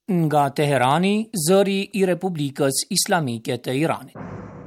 nga Teherani, zëri I Republikës Islamike të Iranit.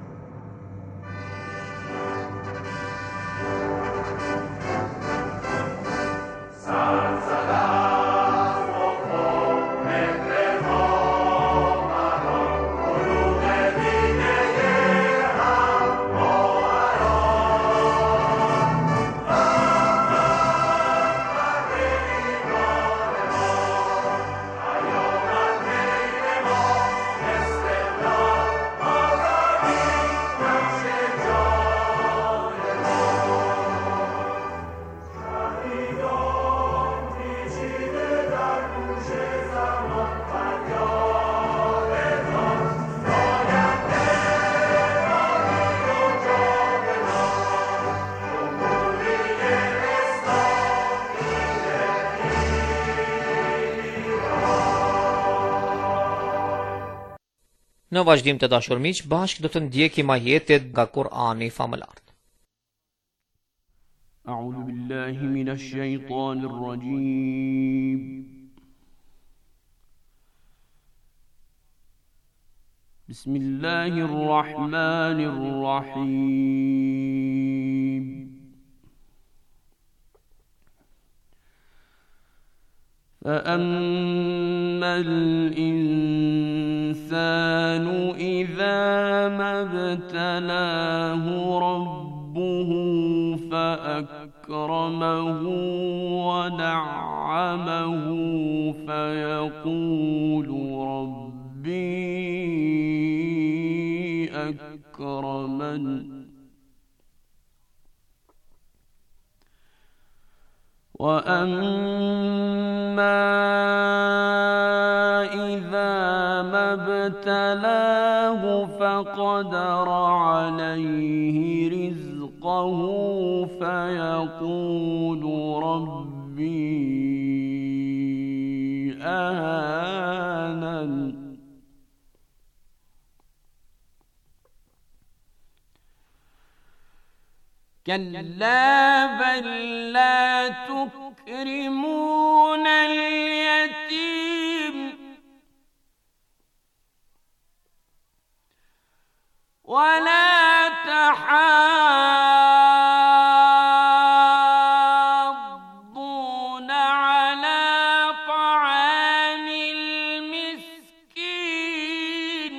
Në vazhdim të dashur miq, bashkë do të ndjekim ajetet nga Kur'ani famëlart. A'udhu billahi minash shaitanir rajim. Bismillahir rahmanir rahim. فأما الإنسان إذا ما ابتلاه ربه فأكرمه ونعمه فيقول ربي أكرمن وأما إذا ما ابتلاه فقدر عليه رزقه فيقول ربي أهانن كلا بل لا تكرمون اليتيم ولا تحاضون على طعام المسكين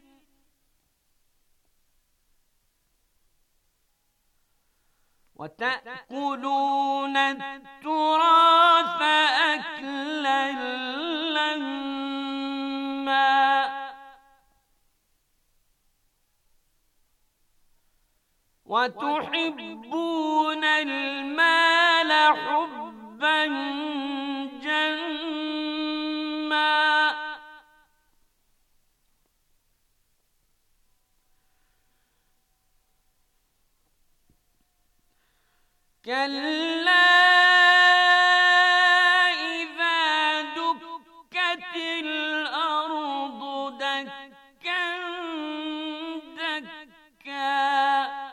وتأكلون التراث أكلا لما وتحبون المال حبا جما كلا إذا دكت الأرض دكا دكا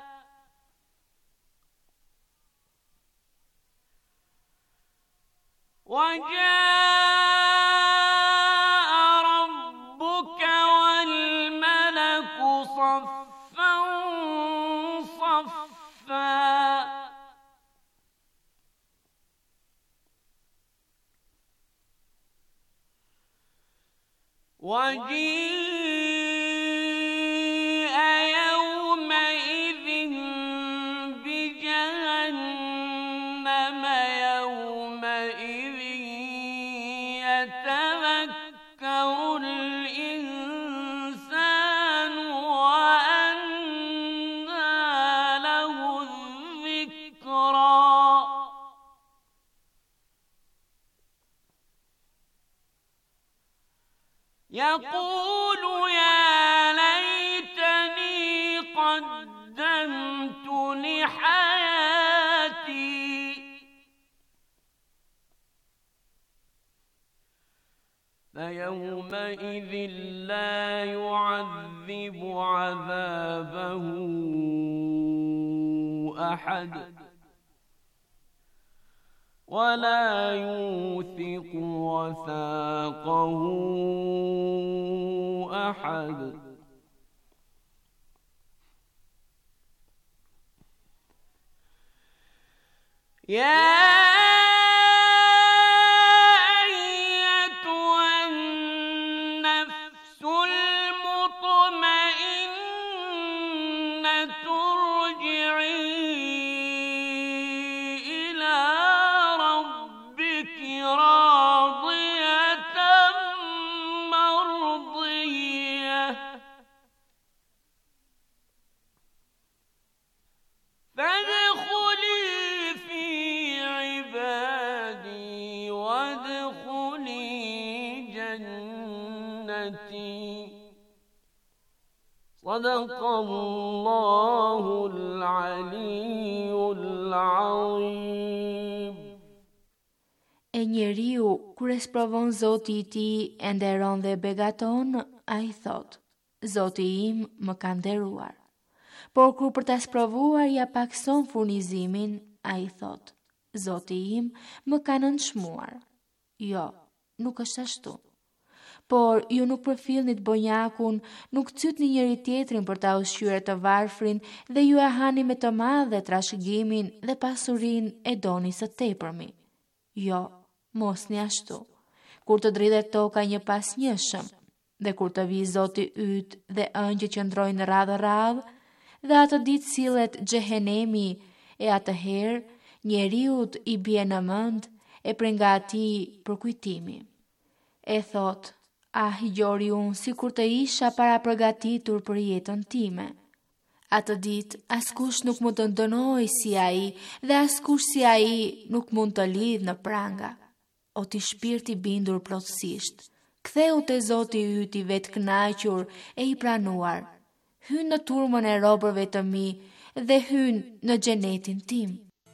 وجاء ربك والملك صفا صفا وجيء يومئذ بجهنم يومئذ يتذكر الإنسان وأنى له الذكرى يقول يا ليتني قدمت لحياتي فيومئذ لا يعذب عذابه أحد ولا يوثق وثاقه أحد. يا صدق الله العلي العظيم. E njeriu, kur e sprovon Zoti I tij e nderon dhe begaton, ai thot: Zoti im më ka nderuar. Por kur për ta sprovuar ja pakson furnizimin, ai thot: Zoti im më ka nënçmuar. Jo, nuk është ashtu. Por ju nuk përfillnit bonjakun, nuk cytni njëri tjetrin për ta ushqyer të varfrin dhe ju e hani me të madhe trashëgimin dhe pasurin e doni së tepërmi. Jo, mos një ashtu. Kur të dridhet toka një pas njëshëm, dhe kur të vi Zoti yt dhe ëngjë që ndrojnë radhë, dhe atë ditë sillet xhehenemi, e atëherë njeriut I bie në mend e prej nga atij përkujtimi. E thot: Ah, gjori unë si kur të isha para përgatitur për jetën time. Atë ditë, askush nuk mund të ndënoj si ai dhe askush si ai nuk mund të lidh në pranga. O ti shpirti bindur plotësisht, ktheu te Zoti yt I vetë kënaqur e I pranuar. Hyn në turmën e robërve të mi dhe hyn në xhenetin tim.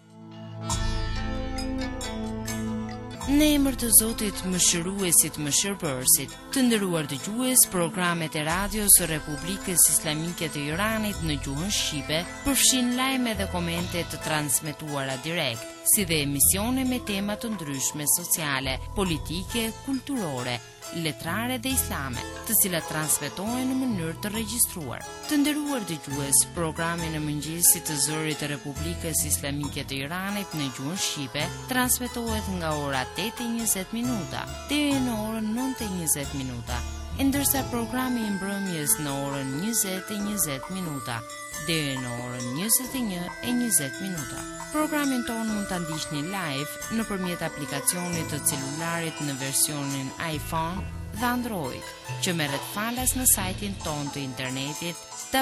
Në emër të Zotit Mëshiruesit Mëshirbërësit, të nderuar dëgjues, programet e radios së Republikës Islamike të Iranit në gjuhën shqipe përfshin lajme dhe komente të transmetuara direkt, si dhe emisione me tema të ndryshme sociale, politike, kulturore, letrare dhe islame, të cilat transmetohen në mënyrë të regjistruar. Të nderuar dëgjues, programi në mëngjesit të zërit të Republikës Islamike të Iranit në gjuhën shqipe transmetohet nga ora 8:20 deri në orën 9:20, ndërsa programi I mbrëmjes në orën 20:20 deri në orën 21:20. Programin tonë mund ta ndiqni live nëpërmjet aplikacionit të celularit në versionin iPhone dhe Android, që merret falas në sajtin tonë të internetit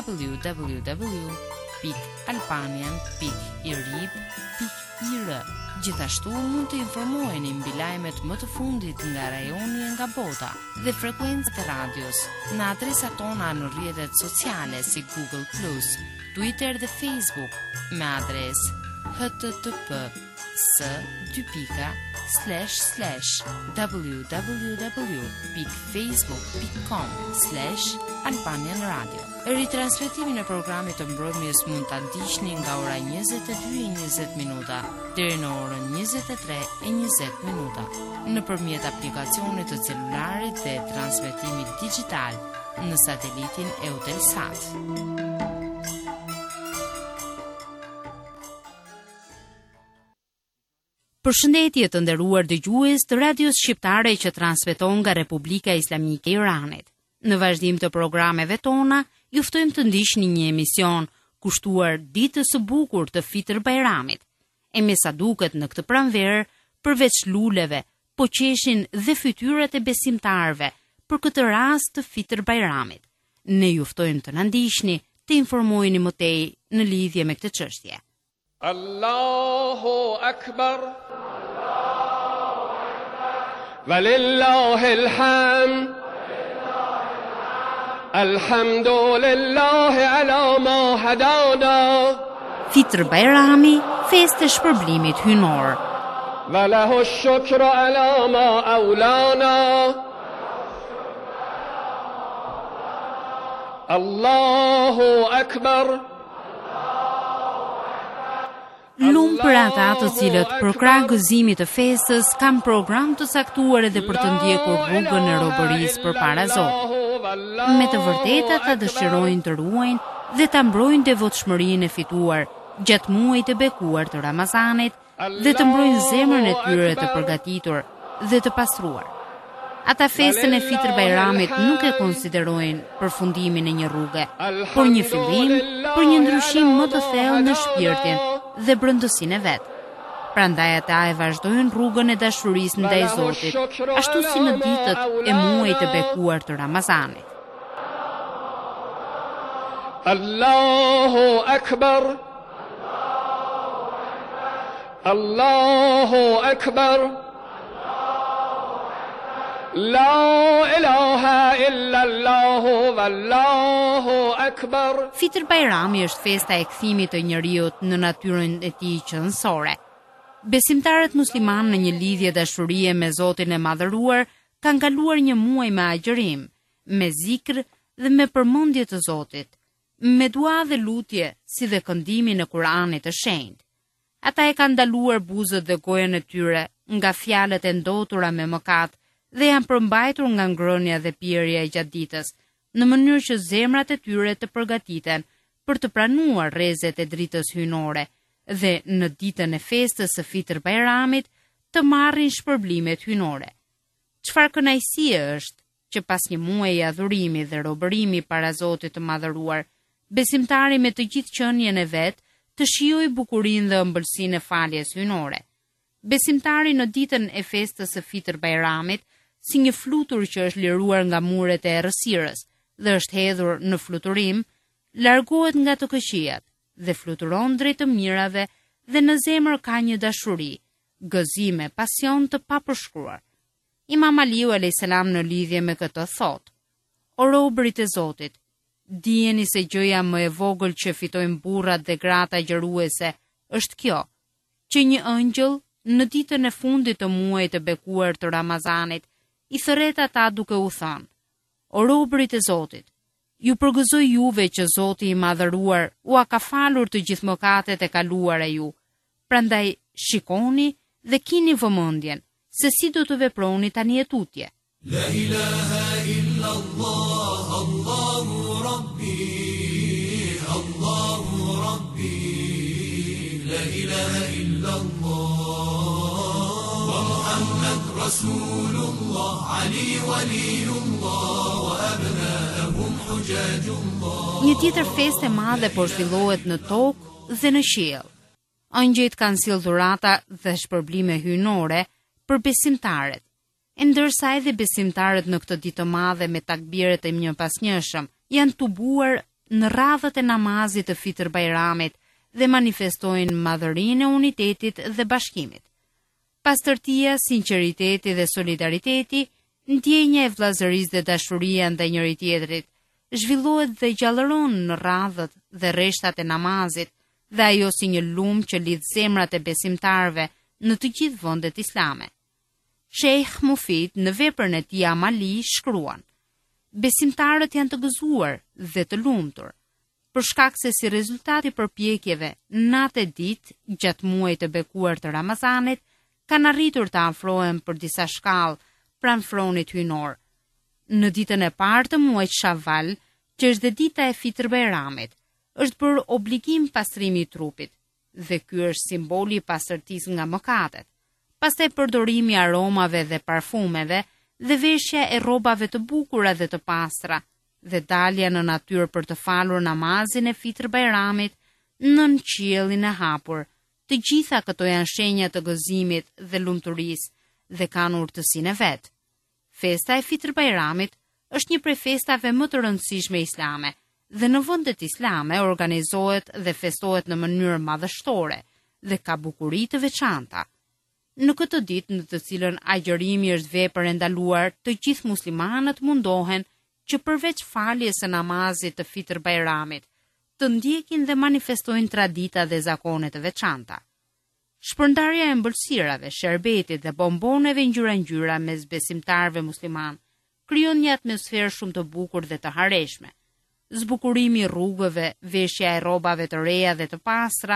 www.albanian.irib.ir. Gjithashtu mund të informoheni mbi lajmet më të fundit nga rajoni e nga bota dhe frekuencat e radios në adresat tona në rrjetet sociale si Google+, Twitter dhe Facebook me adresë http://www.facebook.com/Albanian Radio. Ritransmetimin e programit të mbrëmjes mund ta ndiqni nga ora 22:20 deri në orën 23:20 nëpërmjet aplikacionit të celularit dhe transmetimit digital në satelitin Eutelsat. Përshëndetje të nderuar dëgjues të radios shqiptare që transmeton nga Republika Islamike e Iranit. Në vazhdim të programeve tona, ju ftojmë të ndiqni një emision kushtuar ditës së bukur të Fitr Bajramit. E me sa duket në këtë pranverë, përveç luleve, po qeshin dhe fytyrat e besimtarëve për këtë rast të Fitr Bajramit. Ne ju ftojmë të na ndiqni, të informoheni më tej në lidhje me këtë çështje. Allahu Akbar, Walillahil hamd, Alhamdulillahi ala ma hadana. Fitr Bajrami, festë e shpërblimit hynor. Wa lahu shukru ala ma aulana. Allahu Akbar. Vetëm për ata të cilët për krah gëzimit të festës kanë program të caktuar edhe për të ndjekur rrugën e robërisë përpara Zotit. Me të vërtetë ata dëshirojnë të ruajnë dhe ta mbrojnë devotshmërinë e fituar gjatë muajit të bekuar të Ramazanit dhe të mbrojnë zemrën e tyre të përgatitur dhe të pastruar. Ata festën e Fitr Bajramit nuk e konsiderojnë përfundimin e një rruge, por një fillim për një ndryshim më të thellë në shpirtin dhe brendësinë e vet. Prandaj ata e vazhdojnë rrugën e dashurisë ndaj Zotit, ashtu si në ditët e muajit të bekuar të Ramazanit. Allahu Akbar, Allahu Akbar, La ilaha illa Allahu wallahu akbar. Fitr Bajrami është festa e kthimit të njeriut në natyrën e tij qëndësore. Besimtarët muslimanë në një lidhje dashurie me Zotin e Madhëruar kanë kaluar një muaj me agjërim, me zikr dhe me përmendje të Zotit, me dua dhe lutje, si dhe këndimin e Kuranit të shenjtë. Ata e kanë ndaluar buzët dhe gojën e tyre nga fjalët e ndotura me mëkat dhe janë përmbajtur nga ngrënia dhe pirja e gjatë ditës, në mënyrë që zemrat e tyre të përgatiten për të pranuar rrezet e dritës hyjnore dhe në ditën e festës së Fitr Bajramit të marrin shpërblimet hyjnore. Çfarë kënaqësie është që pas një muaji adhurimi dhe robërimi para Zotit të Madhëruar, besimtari me të gjithë qenien e vet të shijojë bukurinë dhe ëmbëlsinë e faljes hyjnore. Besimtari në ditën e festës së Fitr Bajramit, si një flutur që është liruar nga muret e errësirës dhe është hedhur në fluturim, largohet nga të këqijat dhe fluturon drejt të mirave dhe në zemër ka një dashuri, gëzim e pasion të papërshkruar. Imam Aliu a.s. në lidhje me këtë thotë: O robërit e Zotit, dijeni se gjëja më e vogël që fitojnë burrat dhe gratë agjëruese është kjo, që një ëngjëll në ditën e fundit të muajit të bekuar të Ramazanit i thërret ata duke u thënë: O robërit e Zotit, ju përgëzoj juve që Zoti i Madhëruar ua ka falur të gjithë mëkatet e kaluara ju. Prandaj shikoni dhe kini vëmendjen se si do të veproni tani e tutje. La ilaha illa Allah, Allahu Rabbi, Allahu Rabbi, la ilaha illa Allah, wa Muhammad Rasulullah, Ali Waliullah, wa abna'ahum hujajullah. Një tjetër festë e madhe po zhvillohet në tokë dhe në qiell. Angjëjt kanë sjellë dhurata dhe shpërblime hyjnore për besimtarët, e ndërsa edhe besimtarët në këtë ditë të madhe me takbiret e njëpasnjëshëm janë tubuar në radhët e namazit të Fitr Bajramit dhe manifestojnë madhërinë e unitetit dhe bashkimit. Pastërtia, sinqeriteti dhe solidariteti, ndjenja e vllazërisë dhe dashuria ndaj njëri tjetrit, zhvillohet dhe gjallëron në radhët dhe rreshtat e namazit, dhe ajo si një lumë që lidh zemrat e besimtarëve në të gjithë vendet islame. Sheikh Mufid në veprën e tij amali shkruan: besimtarët janë të gëzuar dhe të lumtur, për shkak se si rezultati i përpjekjeve natë e ditë gjatë muajit të bekuar të Ramazanit kanë arritur të afrohen për disa shkallë pranë fronit hyjnor. Në ditën e parë të muajit Shawwal, që është dhe dita e Fitr Bajramit, është për obligim pastrimi i trupit, dhe ky është simboli i pastërtisë nga mëkatet. Pastaj përdorimi i aromave dhe parfumeve dhe veshja e rrobave të bukura dhe të pastra, dhe dalja në natyrë për të falur namazin e Fitr Bajramit nën qiellin e hapur. Të gjitha këto janë shenja të gëzimit dhe lumturisë dhe kanë urtësinë e vet. Festa e Fitr Bajramit është një prej festave më të rëndësishme islame dhe në vendet islame organizohet dhe festohet në mënyrë madhështore dhe ka bukuri të veçanta. Në këtë ditë në të cilën agjërimi është vepër e ndaluar, të gjithë muslimanët mundohen që përveç faljes së namazit të Fitr Bajramit, të ndjekin dhe manifestojnë tradita dhe zakone të veçanta. Shpërndarja e ëmbëlsirave, sherbetit dhe bomboneve ngjyra mes besimtarëve musliman krijon një atmosferë shumë të bukur dhe të harreshme. Zbukurimi i rrugëve, veshja e rrobave të reja dhe të pastra,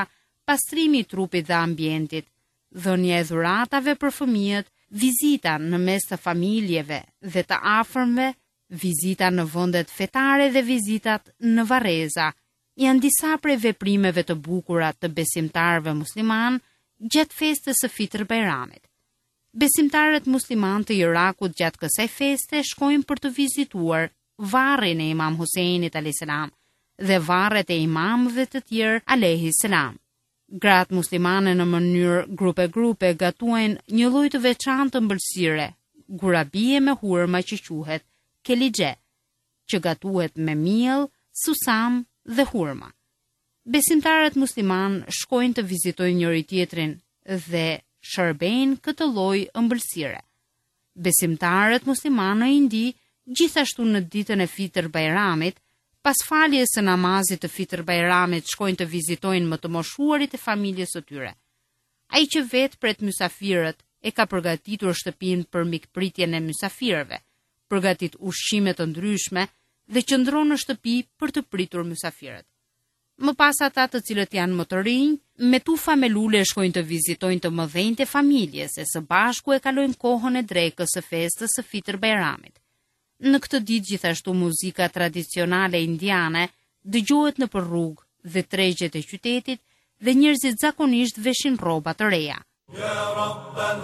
pastrimi i trupit dhe ambientit, dhënia e dhuratave për fëmijët, vizita në mes të familjeve dhe të afërmve, vizita në vendet fetare dhe vizitat në varreza, janë disa prej veprimeve të bukura të besimtarëve musliman gjatë festës së Fitr Bajramit. Besimtarët musliman të Irakut gjatë kësaj feste shkojnë për të vizituar varrin e Imam Huseinit a.s. dhe varret e imamëve të tjerë a.s. Gratë muslimane në mënyrë grupe gatuajnë një lloj të veçantë të ëmbëlsire, gurabie me hurma që quhet kelixhe, që gatuhet me miell, susam dhe hurma. Besimtarët musliman shkojnë të vizitojnë njëri tjetrin dhe shërbejnë këtë lloj ëmbëlsire. Besimtarët musliman në Indi, gjithashtu në ditën e Fitr Bajramit, pas faljes së namazit të Fitr Bajramit, shkojnë të vizitojnë më të moshuarit e familjes së tyre. Ai që vetë pret mysafirët e ka përgatitur shtëpinë për mikpritjen e mysafirëve, përgatit ushqime të ndryshme dhe qëndron në shtëpi për të pritur mysafirët. Më pas ata të cilët janë më të rinj, me tufa me lule shkojnë të vizitojnë të mëdhenjtë e familjes e së bashku e kalojnë kohën e drekës së festës së Fitr Bajramit. Në këtë ditë gjithashtu muzika tradicionale indiane dëgjohet nëpër rrugë dhe tregjet e qytetit dhe njerëzit zakonisht veshin rroba të reja. Ya Rabbal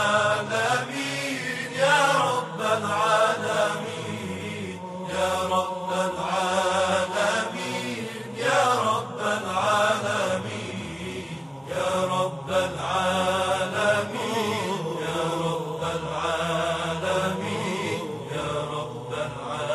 Alamin, Ya Rabbal Alamin, Ya Rabbal Alamin, Ya Rabbal Alamin, Ya Rabbal Alamin, Ya Rabbal Alamin, Ya Rabbal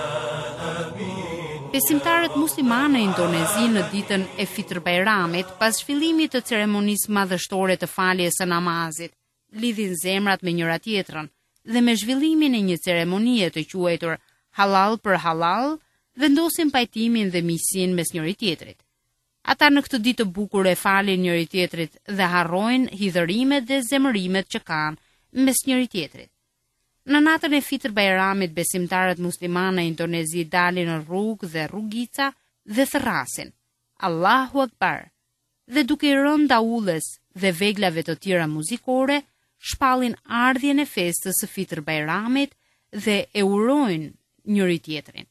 Alamin. Besimtarët muslimanë në Indonezi në ditën e Fitr Bajramit, pas zhvillimit të ceremonisë madhështore të faljes së namazit, lidhin zemrat me njëra tjetrën dhe me zhvillimin e një ceremonie të quajtur halal për halal, vendosin pajtimin dhe miqësinë mes njëri tjetrit. Ata në këtë ditë të bukur e falin njëri tjetrit dhe harrojnë hidhërimet dhe zemërimet që kanë mes njëri tjetrit. Në natën e Fitr Bajramit, besimtarët muslimanë në Indonezi dalin në rrugë dhe rrugica dhe thrasin Allahu Akbar, dhe duke i rënë daulles dhe veglave të tjera muzikore, shpallin ardhjen e festës së Fitr Bajramit dhe e urojnë njëri tjetrin.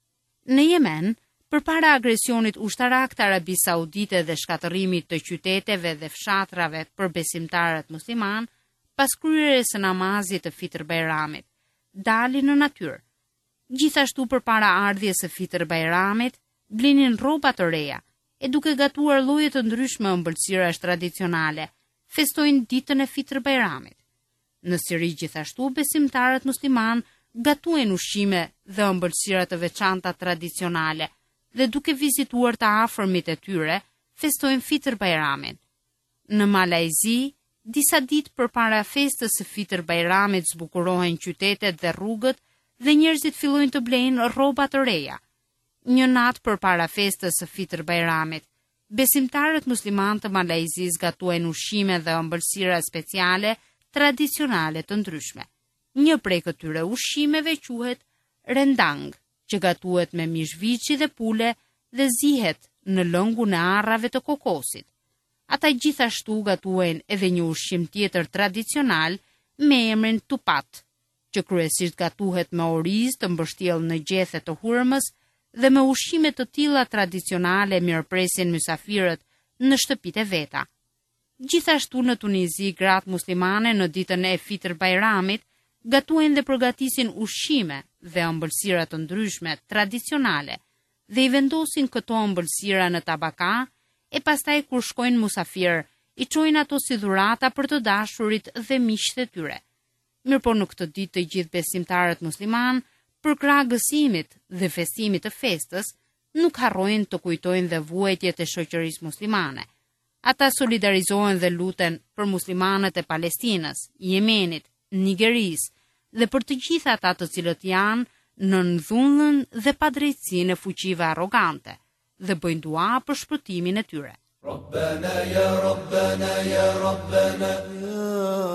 Në Yemen, përpara agresionit ushtarak të Arabisë Saudite dhe shkatërimit të qyteteve dhe fshatrave për besimtarët musliman, pas kryerjes së namazit të Fitr Bajramit, dalin në natyrë. Gjithashtu përpara ardhjes së Fitr Bajramit, blinin rroba të reja e duke gatuar lloje të ndryshme ëmbëlsirash tradicionale, festojnë ditën e Fitr Bajramit. Në Siri gjithashtu besimtarët musliman gatuajnë ushqime dhe ëmbëlsira të veçanta tradicionale dhe duke vizituar të afërmit e tyre, festojnë Fitr Bajramin. Në Malajzi, disa ditë përpara festës së Fitr Bajramit zbukurohen qytetet dhe rrugët dhe njerëzit fillojnë të blejnë rroba të reja. Një natë përpara festës së Fitr Bajramit, besimtarët musliman të Malajzis gatuajnë ushqime dhe ëmbëlsira speciale tradicionale të ndryshme. Një prej këtyre ushqimeve quhet rendang, që gatuhet me mish viçi dhe pule dhe zihet në lëngun e arrave të kokosit. Ata gjithashtu gatuajnë edhe një ushqim tjetër tradicional me emrin tupat, që kryesisht gatuhet me oriz të mbështjell në gjethe të hurmës dhe me ushqime të tilla tradicionale mirëpresin mysafirët në shtëpitë e veta. Gjithashtu në Tunizi, gratë muslimane në ditën e Fitr Bajramit gatuajnë dhe përgatisin ushqime dhe ëmbëlsira të ndryshme tradicionale dhe i vendosin këto ëmbëlsira në tabaka e pastaj kur shkojnë musafir, i çojnë ato si dhurata për të dashurit dhe miqtë e tyre. Mirpo në këtë ditë të gjithë besimtarët musliman, për krah gësimit dhe festimit të festës, nuk harrojnë të kujtojnë dhe vuajtjet e shoqërisë muslimane. Ata solidarizohen dhe luten për muslimanët e Palestinës, Yemenit, Nigerisë dhe për të gjithë ata të cilët janë në ndhullën dhe padrejtësinë e fuqive arrogante dhe bëjnë dua për shpëtimin e tyre. Rabbana ya Rabbana ya Rabbana ya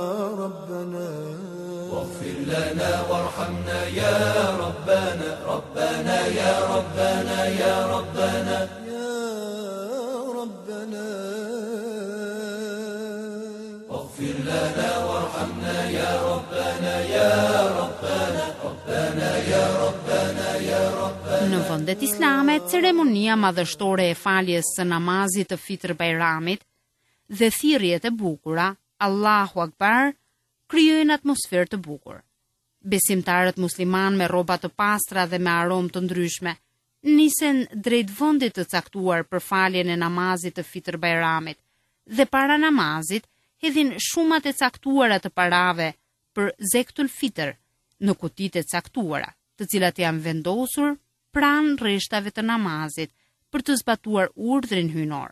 Rabbana waghfir lana warhamna ya Rabbana Rabbana ya Rabbana ya Rabbana ya Rabbana vendet islame, ceremonia madhështore e faljes së namazit të Fitr Bajramit dhe thirrjet e bukura, Allahu Akbar, krijojnë atmosferë të bukur. Besimtarët musliman me rroba të pastra dhe me aromë të ndryshme nisen drejt vendit të caktuar për faljen e namazit të Fitr Bajramit dhe para namazit hedhin shumat e caktuara të parave për Zekatul Fitr në kutitë e caktuara, të cilat janë vendosur pranë rreshtave të namazit për të zbatuar urdhrin hyjnor.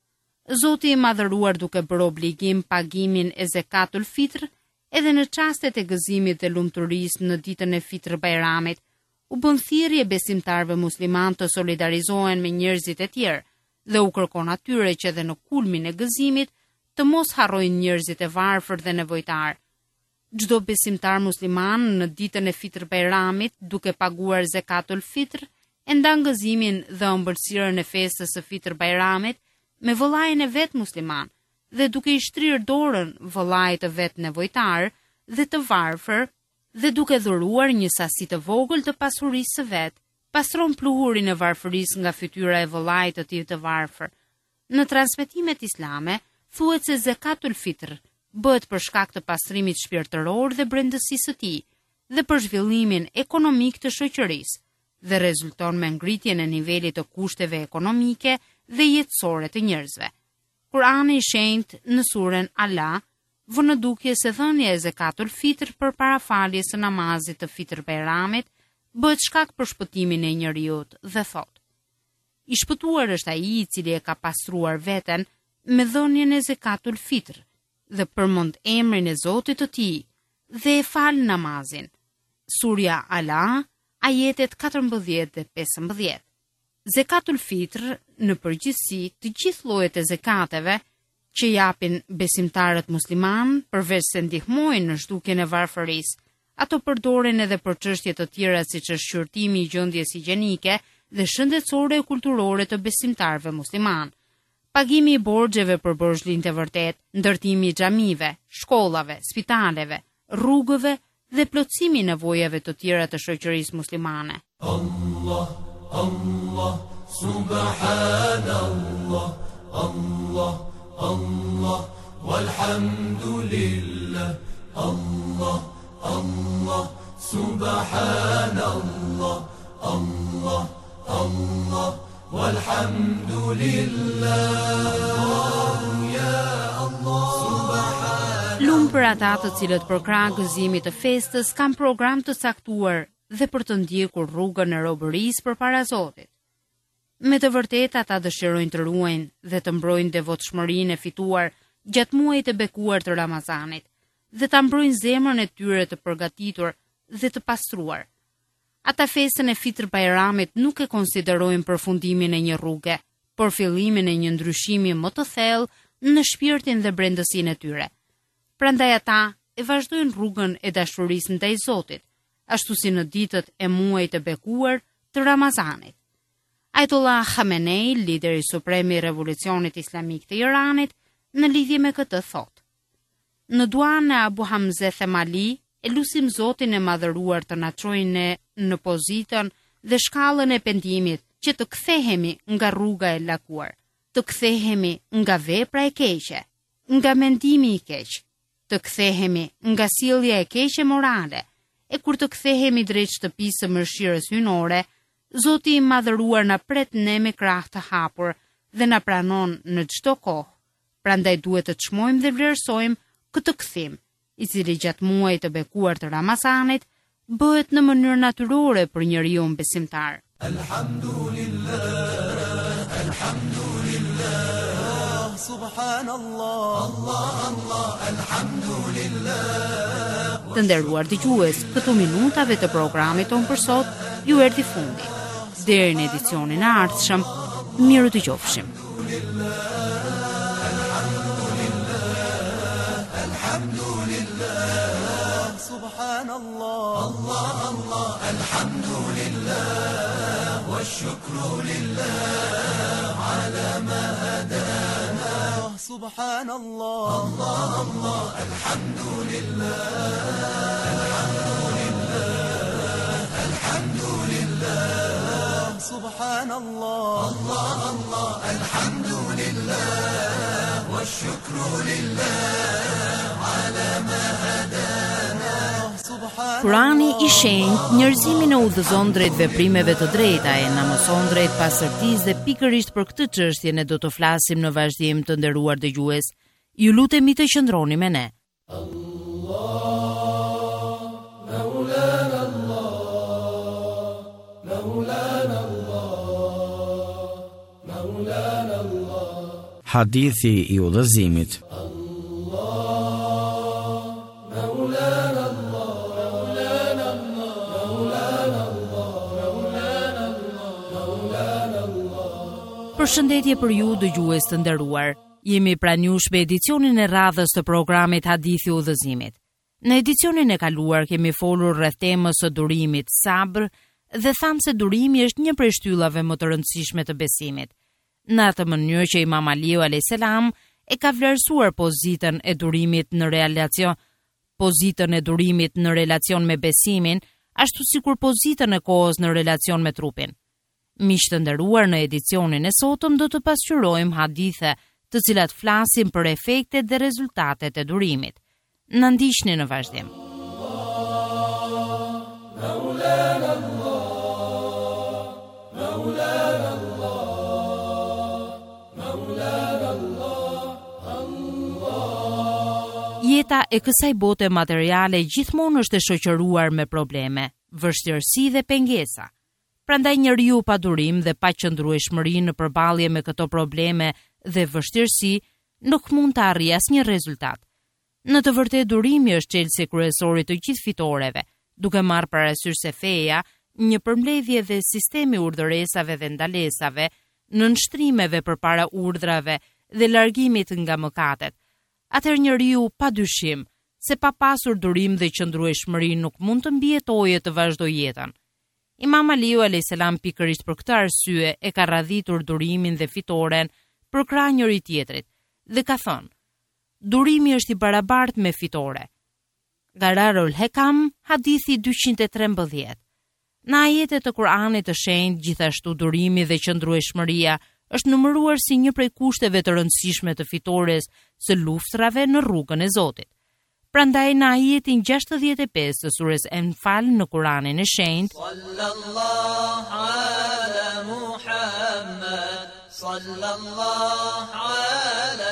Zoti i madhëruar duke bërë obligim pagimin e Zekatul Fitr edhe në çastet e gëzimit dhe lumturisë në ditën e Fitr Bajramit, u bën thirrje besimtarëve musliman të solidarizohen me njerëzit e tjerë dhe u kërkon atyre që edhe në kulmin e gëzimit të mos harrojnë njerëzit e varfër dhe nevojtar. Çdo besimtar musliman në ditën e Fitr Bajramit, duke paguar Zekatul Fitr, e ndan gëzimin dhe ëmbëlsirën e festës së Fitr Bajramit me vëllain e vet musliman dhe duke i shtrirë dorën vëllait të vet nevojtar dhe të varfër dhe duke dhuruar një sasi të vogël të pasurisë së vet, pastron pluhurin e varfërisë nga fytyra e vëllait të tij të varfër. Në transmetimet islame thuhet se Zekatul Fitr bëhet për shkak të pastrimit shpirtëror dhe brendësisë së tij dhe për zhvillimin ekonomik të shoqërisë dhe rezulton me ngritjen e nivelit të kushteve ekonomike dhe jetësore të njerëzve. Kurani i shenjtë në surën Ala vën në dukje se dhënia e Zekatul Fitr për para faljes së namazit të Fitr Bajramit bëhet shkak për shpëtimin e njeriut dhe thot: I shpëtuar është ai i cili e ka pastruar veten me dhënien e Zekatul Fitr dhe përmend emrin e Zotit të tij dhe e fal namazin. Surja Ala, ajetet 14 dhe 15. Zekatul Fitr në përgjithësi të gjithë llojet e zekateve që japin besimtarët musliman, përveç se ndihmojnë në zhdukjen e varfërisë, ato përdoren edhe për çështje të tjera siç është shqyrtimi i gjendjes higjienike dhe shëndetësore e kulturore të besimtarëve musliman, pagimi i borxheve për borxhlinë të vërtet, ndërtimi i xhamive, shkollave, spitaleve, rrugëve dhe plotësimi i nevojave të tjera të shoqërisë muslimane. Allah, Allah, subhanallah, Allah, Allah, walhamdulillah, Allah, Allah, subhanallah, Allah, Allah, walhamdulillah, ya Allah, subhanallah. Lumë për ata të cilët për krah gëzimit të festës kanë program të caktuar dhe për të ndjekur rrugën e robërisë përpara Zotit. Me të vërtetë ata dëshirojnë të ruajnë dhe të mbrojnë devotshmërinë e fituar gjatë muajit të bekuar të Ramazanit dhe ta mbrojnë zemrën e tyre të përgatitur dhe të pastruar. Ata festën e Fitr Bajramit nuk e konsiderojnë përfundimin e një rruge, por fillimin e një ndryshimi më të thellë në shpirtin dhe brendësinë e tyre. Prandaj ata e vazhdojnë rrugën e dashurisë ndaj Zotit, ashtu si në ditët e muajit të bekuar të Ramazanit. Ajtullah Khamenei, lideri suprem i revolucionit islamik të Iranit, në lidhje me këtë thot: Në duan e Abu Hamze Themali, e lusim Zotin e madhëruar të na çojë në pozitën dhe shkallën e pendimit që të kthehemi nga rruga e lakuar, të kthehemi nga vepra e keqe, nga mendimi i keq, të kthehemi nga sjellja e keqe morale, e kur të kthehemi drejt shtëpisë së mëshirës hyjnore, Zoti i madhëruar na pret ne me krah të hapur dhe na pranon në çdo kohë. Prandaj duhet të çmojmë dhe vlerësojmë këtë kthim, i cili gjatë muajit të bekuar të Ramazanit bëhet në mënyrë natyrore për njeriu besimtar. Alhamdulillah, alhamdulillah, subhanallah, Allah, Allah, alhamdulillah. Të nderuar dëgjues, këto minutave të programit ton për sot ju erdhi fundi. Deri në edicionin e ardhshëm, miru të qofshim. Subhanallah, Allah, Allah, alhamdulillah, washukru lillah ala ma hadana. Subhanallah, Allah, Allah, alhamdulillah, alhamdulillah, alhamdulillah. سبحان الله الله الله الحمد لله والشكر لله على ما هدانا سبحان Kurani I shenjtë njerëzimin e udhëzon drejt veprimeve të drejta e na mëson drejt pastërtisë dhe pikërisht për këtë çështje ne do të flasim në vazhdim të nderuar dëgjues. Ju lutemi të qëndroni me ne. Hadithi I udhëzimit. Përshëndetje për ju dëgjues të nderuar. Jemi pranë jush me edicionin e radhës të programit Hadithi udhëzimit. Në edicionin e kaluar kemi folur rreth temës së durimit, sabër, dhe thamë se durimi është një prej shtyllave më të rëndësishme të besimit. Në atë mënyrë që Imam Aliu a.s. e ka vlerësuar pozitën e durimit në relacion me besimin, ashtu sikur pozitën e kohës në relacion me trupin. Miq të nderuar, në edicionin e sotëm do të pasqyrojmë hadithe të cilat flasin për efektet dhe rezultatet e durimit. Na ndiqni në vazhdim. Jeta e kësaj bote materiale gjithmonë është e shoqëruar me probleme, vështirësi dhe pengesa. Prandaj njeriu pa durim dhe pa qëndrueshmëri në përballje me këto probleme dhe vështirësi nuk mund të arrijë asnjë rezultat. Në të vërtetë durimi është çelësi kryesor I të gjithë fitoreve, duke marrë parasysh se feja, një përmbledhje dhe sistemi urdhëresave dhe ndalesave, nënshtrimeve përpara urdhrave dhe largimit nga mëkatet. Atëherë njeriu padyshim se pa pasur durim dhe qëndrueshmëri nuk mund të mbijetojë të vazhdojë jetën. Imam Aliu a.s. pikërisht për këtë arsye e ka radhitur durimin dhe fitoren për krah njëri tjetrit dhe ka thënë: durimi është I barabartë me fitore. Gararul Hekam, hadithi 213. Në ajetet të Kuranit të shenjtë, gjithashtu durimi dhe qëndrueshmëria është numëruar si një prej kushteve të rëndësishme të fitores së luftrave në rrugën e Zotit. Prandaj në ajetin 65 të surës Enfal në Kuranin e shenjtë, sallallahu ala Muhammad sallallahu ala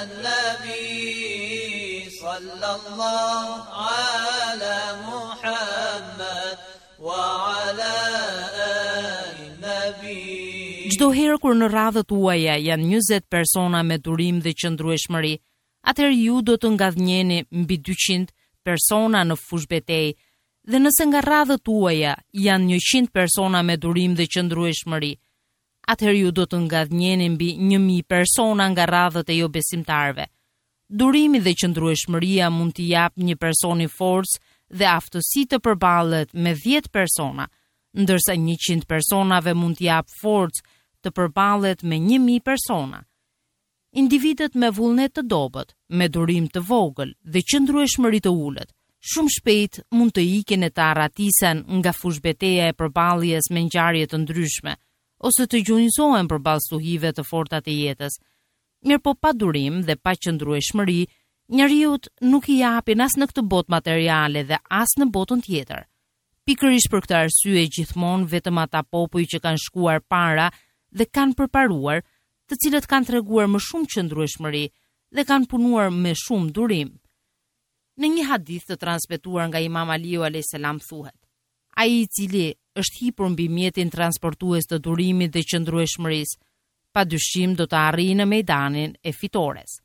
nabi sallallahu ala Muhammad wa ala ali nabi. Çdo herë kur në radhët tuaja janë 20 persona me durim dhe qëndrueshmëri, atëherë ju do të ngadhnjeni mbi 200 persona në fushë betejë, dhe nëse nga radhët tuaja janë 100 persona me durim dhe qëndrueshmëri, atëherë ju do të ngadhnjeni mbi 1000 persona nga radhët e jo besimtarve. Durimi dhe qëndrueshmëria mund t'i jap një personi forcë dhe aftësi të përballet me 10 persona, ndërsa 100 personave mund t'i jap forcë të përballet me 1000 persona. Individët me vullnet të dobët, me durim të vogël dhe qëndrueshmëri të ulët, shumë shpejt mund të ikin e të arratisen nga fushbeteja e përballjes me ngjarje të ndryshme, ose të gjunjëzohen përballë stuhive të forta të jetës. Mirëpo pa durim dhe pa qëndrueshmëri, njeriut nuk I japin as në këtë botë materiale dhe as në botën tjetër. Pikërisht për këtë arsye gjithmonë vetëm ata popull që kanë shkuar para dhe kanë përparuar, të cilët kanë treguar më shumë qëndrueshmëri dhe kanë punuar me shumë durim. Në një hadith të transmetuar nga Imam Aliu a.s. thuhet: ai I cili është hipur mbi mjetin transportues të durimit dhe qëndrueshmërisë, padyshim do të arrijë në mejdanin e fitores.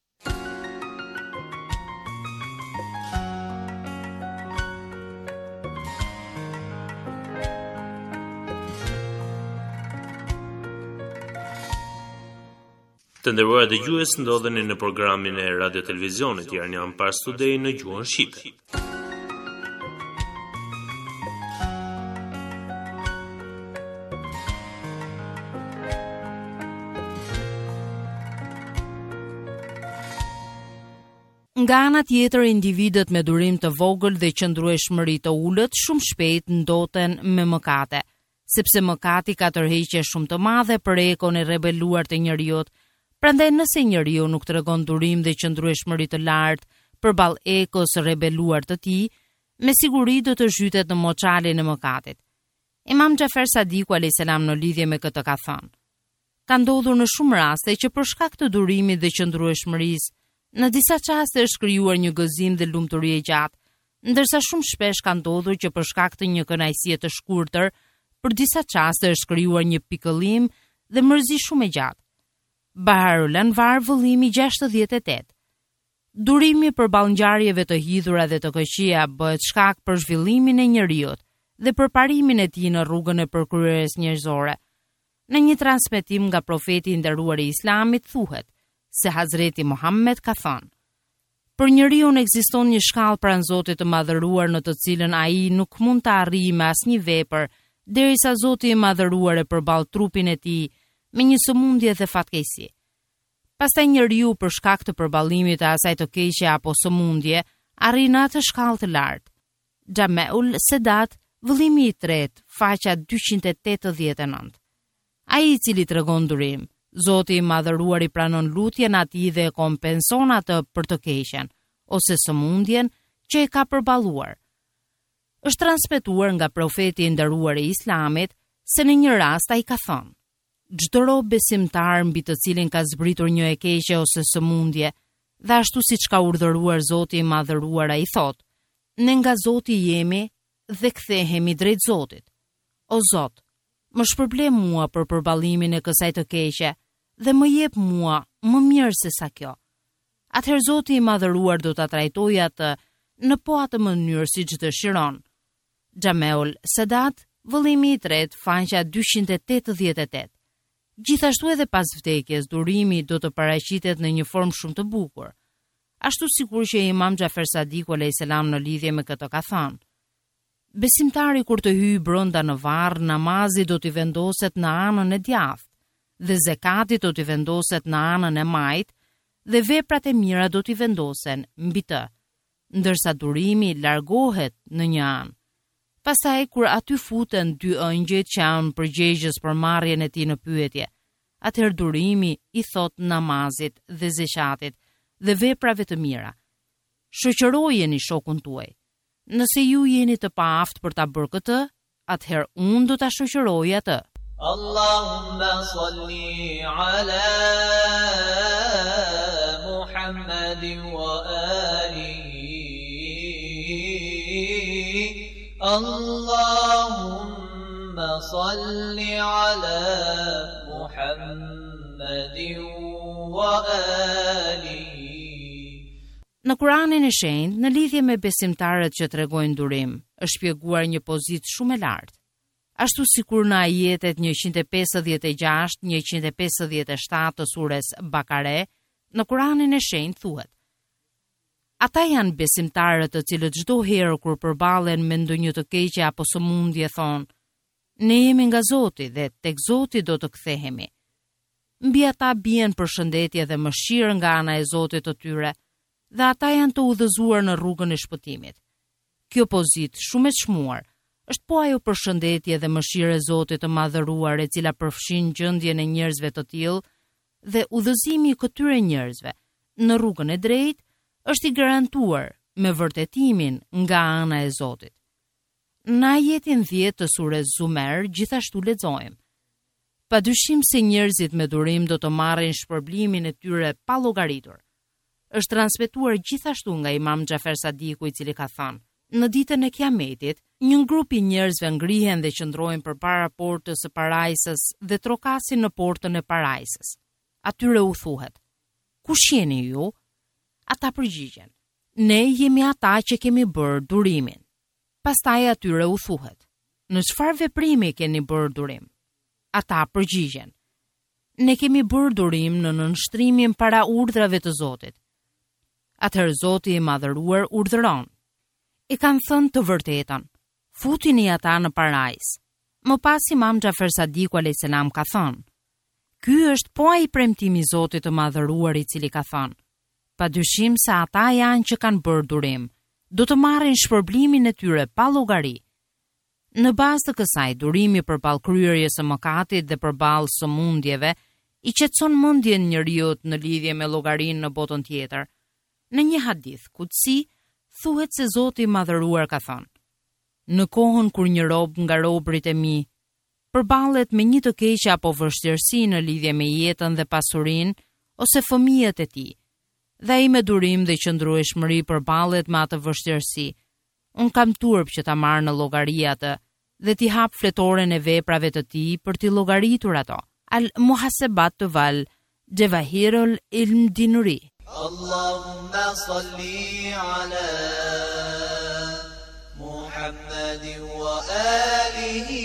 Të nderuar dëgjues, ndodheni në programin e Radio Televizionit Iranian Pars Today në gjuhën shqipe. Nga ana tjetër, individët me durim të vogël dhe qëndrueshmëri të ulët shumë shpejt ndoten me mëkate, sepse mëkati ka tërheqje shumë të madhe për ekon e rebeluar të njerëzit. Prandaj nëse njeriu nuk tregon durim dhe qëndrueshmëri të lartë përballë ekos së rebeluar të tij, me siguri do të zhytet në moçalin e mëkatit. Imam Xhafer Sadiku a.s. në lidhje me këtë ka thënë: ka ndodhur në shumë raste që për shkak të durimit dhe qëndrueshmërisë, në disa çaste është krijuar një gëzim dhe lumturi e gjatë, ndërsa shumë shpesh ka ndodhur që për shkak të një kënaqësie të shkurtër, për disa çaste është krijuar një pikëllim dhe mërzi shumë e gjatë. Baharul Anvar, vëllimi 68. Durimi përballë ngjarjeve të hidhura dhe të këqija bëhet shkak për zhvillimin e njerëzit dhe për parimin e tij në rrugën e përkryerjes njerëzore. Në një transmetim nga profeti i nderuar i Islamit thuhet se Hazreti Muhammed ka thënë: për njeriu ekziston një shkallë pranë Zotit të Madhëruar në të cilën ai nuk mund të arrijë me asnjë vepër derisa Zoti i Madhëruar e përball trupin e tij me një sëmundje dhe fatkeqësi. Pastaj njeriu për shkak të përballimit të asaj të keqe apo sëmundje arrin atë shkallë të lartë. Xhameul Sedat, vëllimi i tretë, faqja 289. Ai i cili tregon durim, Zoti i Madhëruar i pranon lutjen atij dhe e kompenson atë për të keqen ose sëmundjen që e ka përballuar. Është transmetuar nga profeti i nderuar i Islamit se në një rast ai ka thënë: çdo rob besimtar mbi të cilin ka zbritur një e keqe ose sëmundje, dhe ashtu siç ka urdhëruar Zoti i Madhëruar, ai thotë: ne nga Zoti jemi dhe kthehemi drejt Zotit. O Zot, më shpërble mua për përballimin e kësaj të keqe dhe më jep mua më mirë se sa kjo. Atëherë Zoti i Madhëruar do ta trajtojë atë në po atë mënyrë siç dëshiron. Xhameul Sedat, vëllimi i tretë, faqja 288. Gjithashtu edhe pas vdekjes, durimi do të paraqitet në një formë shumë të bukur. Ashtu sikur që Imam Xhafer Sadiku a.s. në lidhje me këtë ka thënë: besimtari kur të hyjë brenda në varr, namazi do t'i vendoset në anën e djathtë, dhe zekati do t'i vendoset në anën e majtë, dhe veprat e mira do t'i vendosen mbi të, ndërsa durimi largohet në një anë. Pastaj kur aty futen dy ëngjëjt që janë përgjegjës për marrjen e tij në pyetje, atëherë durimi i thot namazit dhe zeqatit dhe veprave të mira: shoqërojeni shokun tuaj. Nëse ju jeni të paaft për ta bërë këtë, atëherë unë do ta shoqëroj atë. Allahumma salli ala Muhammadin wa alihi. Allahumma salli ala Muhammadin wa alihi. Në Kuranin e Shenjtë, në lidhje me besimtarët që tregojnë durim, është shpjeguar një pozitë shumë e lartë. Ashtu sikur në ajetet 156, 157 të sures Bakare, në Kuranin e Shenjtë thuhet: ata janë besimtarët të cilët çdo herë kur përballen me ndonjë të keqe apo sëmundje thonë: ne jemi nga Zoti dhe tek Zoti do të kthehemi. Mbi ata bien përshëndetje dhe mëshirë nga ana e Zotit të tyre, dhe ata janë të udhëzuar në rrugën e shpëtimit. Kjo pozitë shumë e çmuar është po ajo përshëndetje dhe mëshirë e Zotit të Madhëruar e cila përfshin gjendjen e njerëzve të tillë, dhe udhëzimi i këtyre njerëzve në rrugën e drejtë është i garantuar me vërtetimin nga ana e Zotit. Në ajetin 10 të sures Zumer gjithashtu lexojmë: padyshim se njerëzit me durim do të marrin shpërblimin e tyre pa llogaritur. Është transmetuar gjithashtu nga Imam Xhafer Sadiku, i cili ka thënë: në ditën e Kiametit, një grup i njerëzve ngrihen dhe qëndrojnë përpara portës së parajsës dhe trokasin në portën e parajsës. Atyre u thuhet: kush jeni ju? Ata përgjigjen: ne jemi ata që kemi bërë durimin. Pastaj atyre u thuhet: në çfarë veprimi keni bërë durim? Ata përgjigjen: ne kemi bërë durim në nënshtrimin para urdhrave të Zotit. Atëherë Zoti i Madhëruar urdhëron: e kanë thënë të vërtetën, futini ata në parajs. Më pas Imam Xhafer Sadiku a.s. ka thënë: ky është po ai premtimi i Zotit të Madhëruar, i cili ka thënë: padyshim se ata janë që kanë bërë durim, do të marrin shpërblimin e tyre pa llogari. Në bazë të kësaj, durimi përballë kryerjes së mëkatit dhe përballë sëmundjeve i qetëson mendjen njeriu në lidhje me llogarinë në botën tjetër. Në një hadith kutsi thuhet se Zoti i Madhëruar ka thënë: "Në kohën kur një rob nga robërit e mi përballet me një të keqe apo vështirësi në lidhje me jetën dhe pasurinë ose fëmijët e tij, dhe ai me durim dhe qëndrueshmëri përballet me atë vështirësi, unë kam turp që ta marr në llogari atë dhe t'i hap fletoren e veprave të tij për t'i llogaritur ato." Al-Muhasabat të Val, Jawahirul Ilm Dinuri. Allahumma salli ala Muhammadin wa alihi.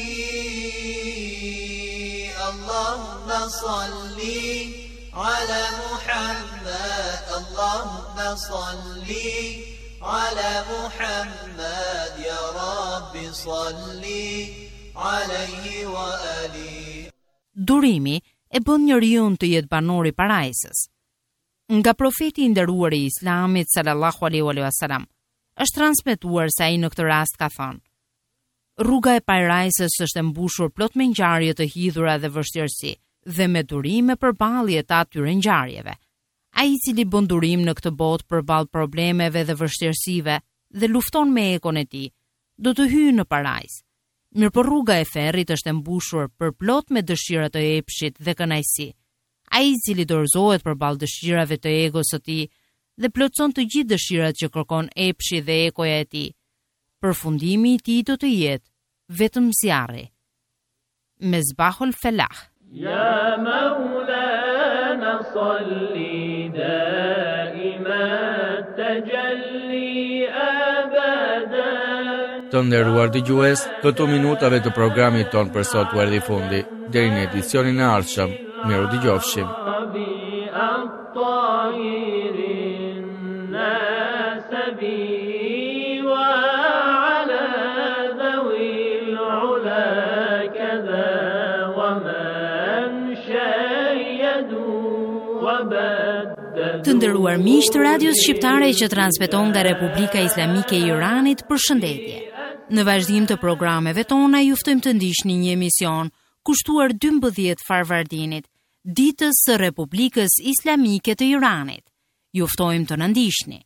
Allahumma salli ala Muhammad. Allahumma salli ala Muhammad. Ya Rabbi salli alaihi wa alihi. Durimi e bën njeriu të jetë banor i parajsës. Nga profeti i nderuar i Islamit sallallahu alaihi wasallam është transmetuar se ai në këtë rast ka thënë: "Rruga e parajsës është e mbushur plot me ngjarje të hidhura dhe vështirësi, dhe me durime përballje të atyre ngjarjeve. Ai i cili bën durim në këtë botë përballë problemeve dhe vështirësive dhe lufton me ekon e tij, do të hyjë në parajsë. Mirëpo rruga e ferrit është e mbushur përplot me dëshira të epshit dhe kënaqësi. Ai i cili dorëzohet përballë dëshirave të egos së tij dhe plotson të gjithë dëshirat që kërkon epshi dhe ekoja e tij, përfundimi i tij do të jetë vetëm zjarri." Mezbahul Felah. Ya Maulana salli daiman tajalli abada. Të nderuar dëgjues, këto minutave të programit ton për sot u erdhi fundi. Deri në edicionin e ardhshëm, miru dëgjofshim. Të nderuar miq të radios shqiptare që transmeton nga Republika Islamike e Iranit, përshëndetje. Në vazhdim të programeve tona ju ftojmë të ndiqni një emision kushtuar 12 Farvardinit, ditës së Republikës Islamike të Iranit. Ju ftojmë të na ndiqni.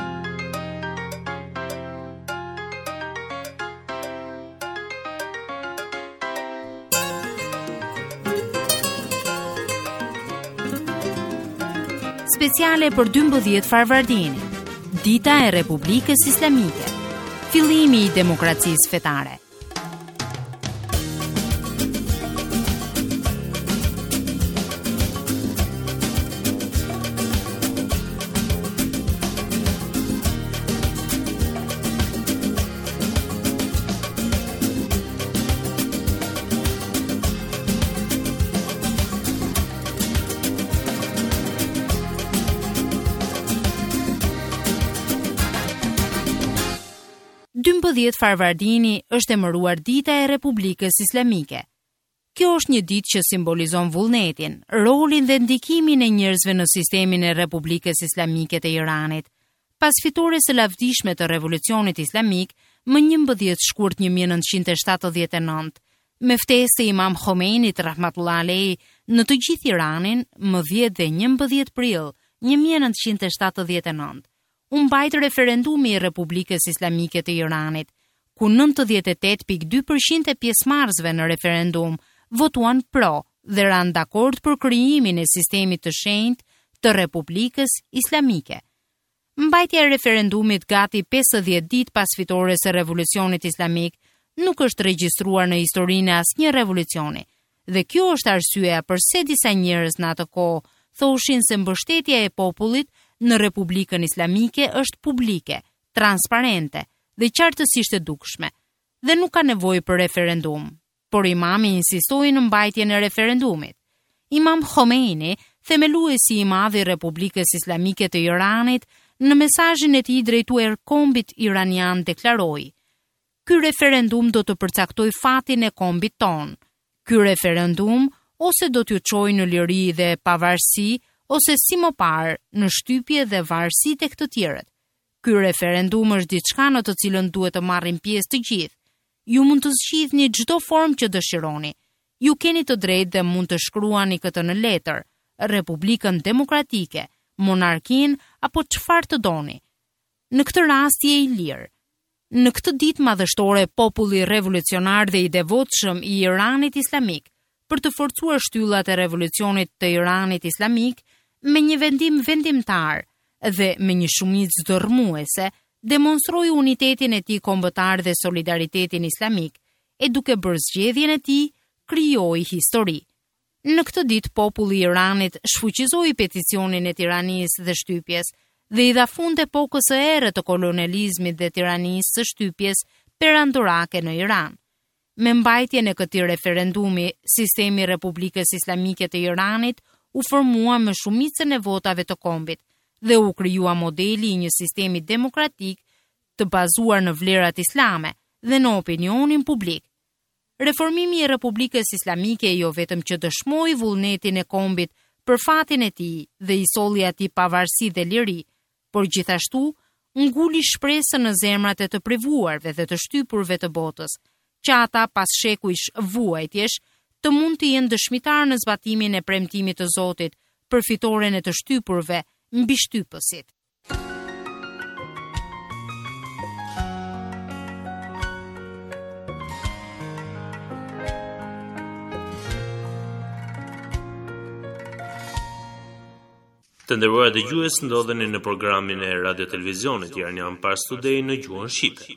Speciale për 12 Farvardinit, Dita e Republikës Islamike, fillimi i demokracisë fetare. Farvardini është emëruar Dita e Republikës Islamike. Kjo është një ditë që simbolizon vullnetin, rolin dhe ndikimin e njerëzve në sistemin e Republikës Islamike të Iranit. Pas fitores së lavdishme të revolucionit islamik, më 11 shkurt 1979, me ftesë e Imam Khomeinit rahmatullah alejhi në të gjithë Iranin, më 10 dhe 11 prill 1979. U mbajt referendumi i Republikës Islamike të Iranit, ku 98.2% e pjesëmarrësve në referendum votuan pro dhe ranë dakord për krijimin e sistemit të shenjtë të Republikës Islamike. Mbajtja e referendumit gati 50 ditë pas fitores së revolucionit islamik nuk është regjistruar në historinë e asnjë revolucioni, dhe kjo është arsyeja pse disa njerëz në atë kohë thoshin se mbështetja e popullit në Republikën Islamike është publike, transparente dhe qartësisht e dukshme, dhe nuk ka nevojë për referendum. Por imami insistoi në mbajtjen e referendumit. Imam Khomeini, themeluesi i madh i Republikës Islamike të Iranit, në mesazhin e tij drejtuar kombit iranian deklaroi: "Ky referendum do të përcaktoj fatin e kombit ton. Ky referendum ose do t'ju çojë në liri dhe pavarësi, ose si më parë në shtypje dhe varësi tek të tjerët. Ky referendum është diçka në të cilën duhet të marrin pjesë të gjithë. Ju mund të zgjidhni çdo formë që dëshironi. Ju keni të drejtë dhe mund të shkruani këtë në letër, Republikën Demokratike, monarkin apo çfarë të doni. Në këtë rast je i lirë. Në këtë ditë madhështore, populli revolucionar dhe i devotshëm i Iranit Islamik, për të forcuar shtyllat e revolucionit të Iranit Islamik, me një vendim vendimtar dhe me një shumicë dërmuese, demonstroi unitetin e tij kombëtar dhe solidaritetin islamik, e duke bërë zgjedhjen e tij, krijoi histori. Në këtë ditë populli i Iranit shfuqizoi peticionin e tiranisë dhe shtypjes dhe i dha fund epokës së errët të kolonializmit dhe tiranisë së shtypjes perandorake në Iran. Me mbajtjen e këtij referendumi, sistemi i Republikës Islamike të Iranit u formua me shumicën e votave të kombit dhe u krijua modeli i një sistemi demokratik të bazuar në vlerat islame dhe në opinionin publik. Reformimi i Republikës Islamike jo vetëm që dëshmoi vullnetin e kombit për fatin e tij dhe i solli atij pavarësi dhe liri, por gjithashtu nguli shpresën në zemrat e të privuarve dhe të shtypurve të botës, që ata pas shekujsh vuajtjesh të mund të jenë dëshmitar në zbatimin e premtimit të Zotit për fitoren e të shtypurve mbi shtypësit. Të nderuar dëgjues, ndodheni në programin e Radio Televizionit Iranian Pars Today në gjuhën shqipe.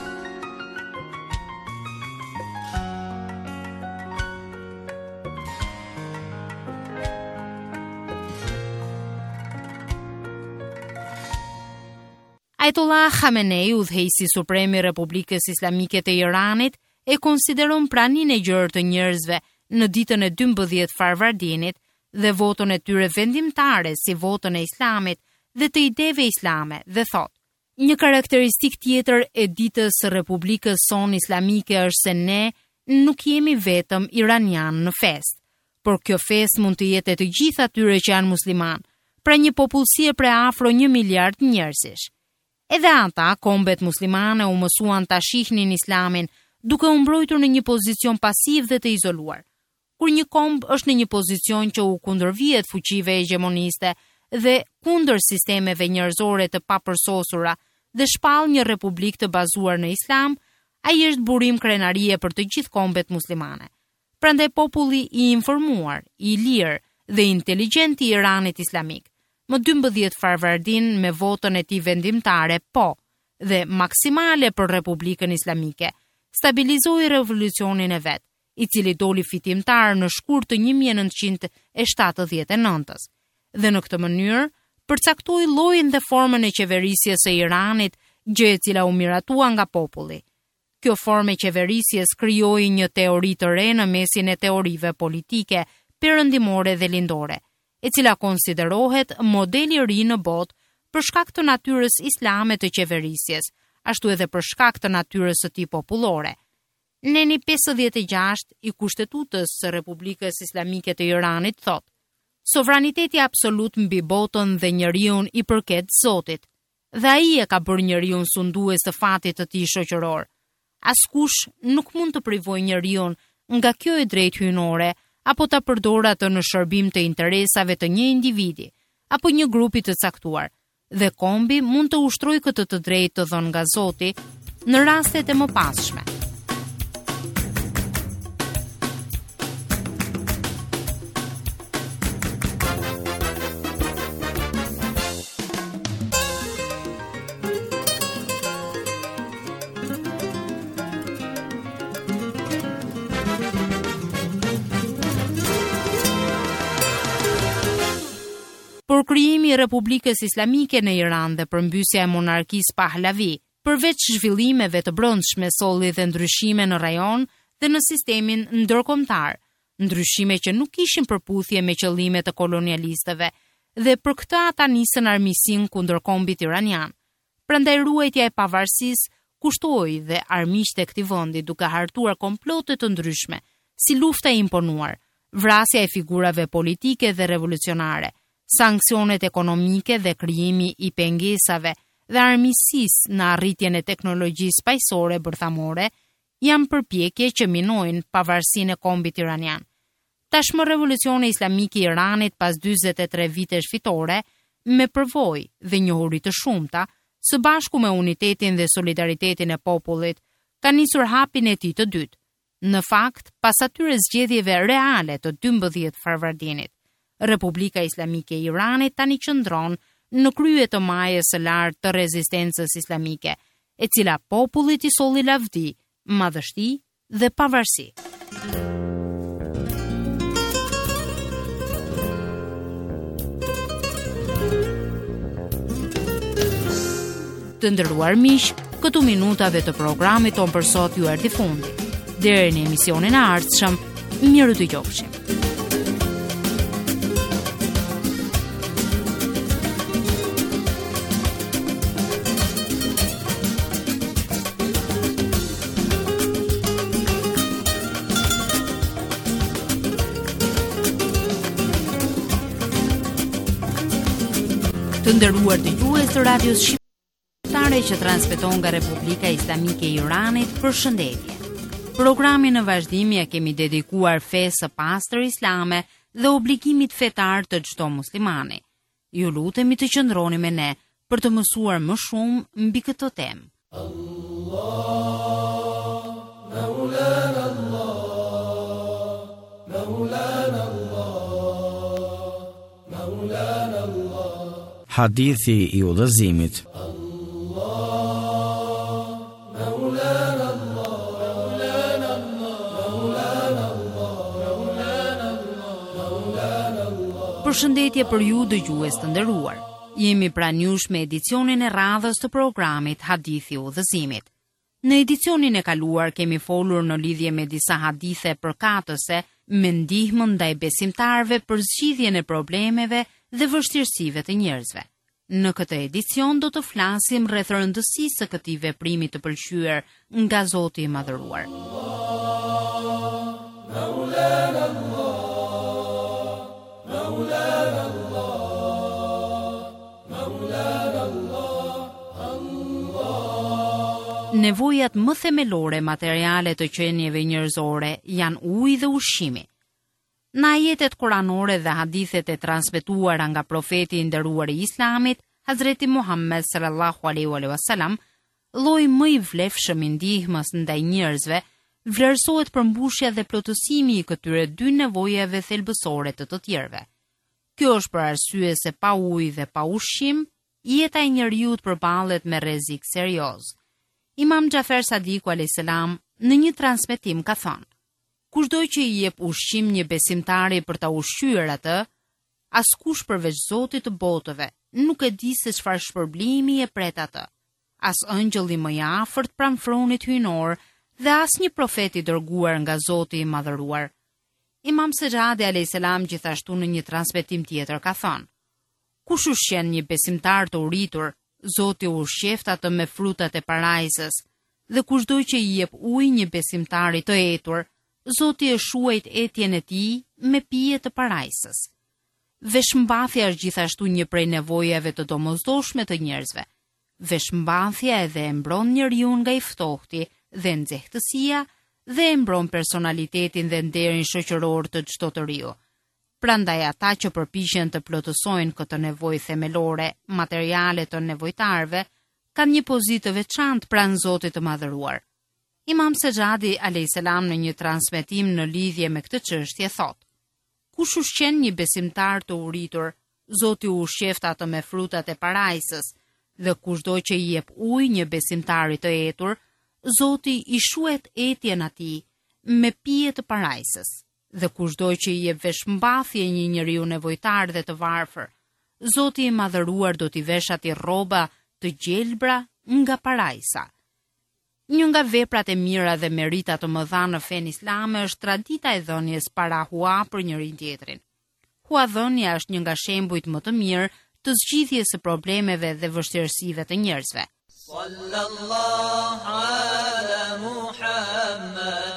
Ajatollah Khamenei, udhëheqësi suprem i Republikës Islamike të Iranit, e konsideron praninë e gjerë të njerëzve në ditën e 12 Farvardinit dhe votën e tyre vendimtare si votën e Islamit dhe të ideve islame dhe thot: një karakteristik tjetër e ditës së Republikës son Islamike është se ne nuk jemi vetëm iranian në fest, por kjo fest mund të jetë e të gjithë atyre që janë musliman, pra një popullsi e preafro 1 miliard njerëzish. Edhe ata, kombet muslimane, u mësuan ta shihnin Islamin duke u mbrojtur në një pozicion pasiv dhe të izoluar. Kur një komb është në një pozicion që u kundërvihet fuqive hegemoniste dhe kundër sistemeve njerëzore të papërsosura dhe shpall një republik të bazuar në Islam, ai është burim krenarie për të gjithë kombet muslimane. Prandaj populli i informuar, i lirë dhe inteligjent i Iranit Islamik, më 12 Farvardin me votën e tij vendimtare po dhe maksimale për Republikën Islamike, stabilizoi revolucionin e vet, i cili doli fitimtar në shkurt të 1979-s, dhe në këtë mënyrë përcaktoi llojin dhe formën e qeverisjes së Iranit, gjë e cila u miratua nga populli. Kjo formë e qeverisjes krijoi një teori të re në mesin e teorive politike, perëndimore dhe lindore, e cila konsiderohet modeli i ri në botë për shkak të natyrës islame të qeverisjes, ashtu edhe për shkak të natyrës së tij popullore. Neni 56 i Kushtetutës së Republikës Islamike të Iranit thot: sovraniteti absolut mbi botën dhe njeriun i përket Zotit, dhe ai e ka bërë njeriun sundues të fatit të tij shoqëror. Askush nuk mund të privojë njeriun nga kjo e drejtë hyjnore apo ta përdorë atë në shërbim të interesave të një individi apo një grupi të caktuar, dhe kombi mund të ushtrojë këtë të drejtë të dhënë nga Zoti në rastet e mëpasshme. Por krijimi i Republikës Islamike në Iran dhe përmbysja e monarkisë Pahlavi, përveç zhvillimeve të brendshme, solli dhe ndryshime në rajon dhe në sistemin ndërkombëtar, ndryshime që nuk kishin përputhje me qëllimet e kolonialistëve, dhe për këtë ata nisën armiqsinë kundër kombit iranian. Prandaj ruajtja e pavarësisë kushtoi dhe armiqtë e këtij vendi duke hartuar komplote të ndryshme, si lufta e imponuar, vrasja e figurave politike dhe revolucionare, sanksionet ekonomike dhe krijimi i pengesave dhe armiqësisë në arritjen e teknologjisë paqësore bërthamore, janë përpjekje që minojnë pavarësinë e kombit iranian. Tashmë revolucioni islamik i Iranit pas 43 vitesh fitore, me përvojë dhe njohuri të shumta, së bashku me unitetin dhe solidaritetin e popullit, ka nisur hapin e tij të dytë. Në fakt, pas atyre zgjedhjeve reale të 12 Farvardinit, Republika Islamike e Iranit tani qëndron në krye të majës së lartë të rezistencës islamike, e cila popullit i solli lavdi, madhështi dhe pavarësi. Të nderuar miq, këtu minutave të programit ton për sot ju erdhi fundi. Deri në emisionin e ardhshëm, miru të qofshim. Të nderuar dëgjues të radios shqiptare që transmeton nga Republika Islamike e Iranit, përshëndetje. Programin në vazhdimje kemi dedikuar fesë së pastër islame dhe obligimit fetar të çdo muslimani. Ju lutemi të qëndroni me ne për të mësuar më shumë mbi këtë temë. Hadithi i udhëzimit. Përshëndetje për ju dëgjues të nderuar. Jemi pranë jush me edicionin e radhës të programit Hadithi i udhëzimit. Në edicionin e kaluar kemi folur në lidhje me disa hadithe përkatëse me ndihmën ndaj besimtarëve për zgjidhjen e problemeve dhe vështirësive të njerëzve. Në këtë edicion do të flasim rreth rëndësisë së këtij veprimi të pëlqyer nga Zoti i Madhëruar. Nevojat më themelore materiale të qenieve njerëzore janë uji dhe ushqimi. Në ajetet kuranore dhe hadithet e transmetuara nga profeti i nderuar i Islamit, Hazreti Muhammed sallallahu alaihi wasallam, lloji më i vlefshëm i ndihmës ndaj njerëzve vlerësohet përmbushja dhe plotësimi i këtyre dy nevojave thelbësore të të tjerëve. Kjo është për arsye se pa ujë dhe pa ushqim, jeta e njeriut përballet me rrezik serioz. Imam Xhafer Sadiku a.s. në një transmetim ka thënë: kushdo që i jep ushqim një besimtari për ta ushqyer atë, askush përveç Zotit të botëve nuk e di se çfarë shpërblimi e pret atë. As ëngjëlli më i afërt pranë fronit hyjnor dhe as një profet i dërguar nga Zoti i Madhëruar. Imam Sejadi a.s. gjithashtu në një transmetim tjetër ka thënë: kush ushqen një besimtar të uritur, Zoti u ushqeft atë me frutat e parajsës, dhe kushdo që i jep ujë një besimtari të etur, Zoti e shuajt etjen e tij me pije të parajsës. Veshmbathja është gjithashtu një prej nevojave të domosdoshme të njerëzve. Veshmbathja edhe e mbron njeriu nga i ftohti dhe nxehtësia dhe e mbron personalitetin dhe nderin shoqëror të çdo të riu. Prandaj ata që përpiqen të plotësojnë këtë nevojë themelore materiale të nevojtarëve kanë një pozitë të veçantë pranë Zotit të Madhëruar. Imam Sejadi a.s. në një transmetim në lidhje me këtë çështje thotë: kush ushqen një besimtar të uritur, Zoti u ushqeft atë me frutat e parajsës, dhe kushdo që i jep ujë një besimtari të etur, Zoti i shuhet etjen atij me pije të parajsës. Dhe kushdo që i jep veshmbathje një njeriu nevojtar dhe të varfër, Zoti i Madhëruar do t'i vesh atij rroba të gjelbra nga parajsa. Një nga veprat e mira dhe meritat të mëdha në fen islame është tradita e dhënies para hua për njërin tjetrin. Huadhënia është një nga shembujt më të mirë të zgjidhjes së problemeve dhe vështirësive të njerëzve. Sallallahu ala Muhammad,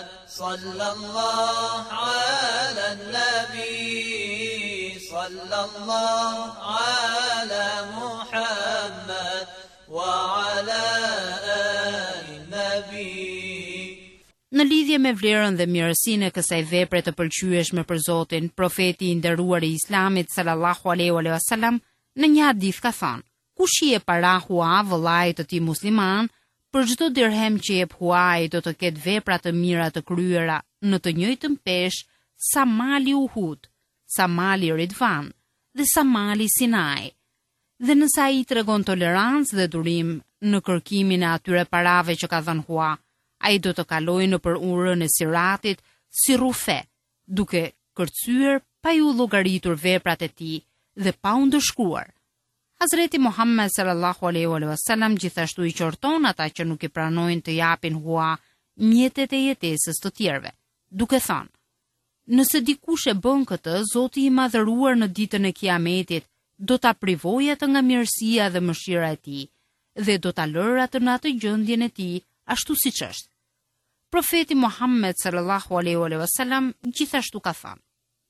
sallallahu ala nabi, sallallahu ala Muhammad wa ala ali nabi. Në lidhje me vlerën dhe mirësinë e kësaj vepre të pëlqyeshme për Zotin, profeti i nderuar i Islamit sallallahu alaihi wasallam në një hadith ka thënë: kush i e para hua vëllait të tij musliman, për çdo dirhem që jep huaj do të ketë vepra të mira të kryera në të njëjtën peshë sa mali Uhud, sa mali Ridvan dhe sa mali Sinai. Dhe nëse ai tregon tolerancë dhe durim në kërkimin e atyre parave që ka dhënë hua, ai do të kalojë nëpër urën e Siratit si rrufe, duke kërcyer pa ju llogaritur veprat e tij dhe pa u ndëshkruar. Hazreti Muhammed sallallahu alaihi wasallam gjithashtu i qorton ata që nuk i pranojnë të japin hua mjetet e jetesës të tjerëve, duke thënë: nëse dikush e bën këtë, Zoti i madhëruar në ditën e Kiametit do ta privojë atë nga mirësia dhe mëshira e tij dhe do ta lërë atë në atë gjendjen e tij ashtu siç është. Profeti Muhammed sallallahu alaihi wasallam gjithashtu ka thënë: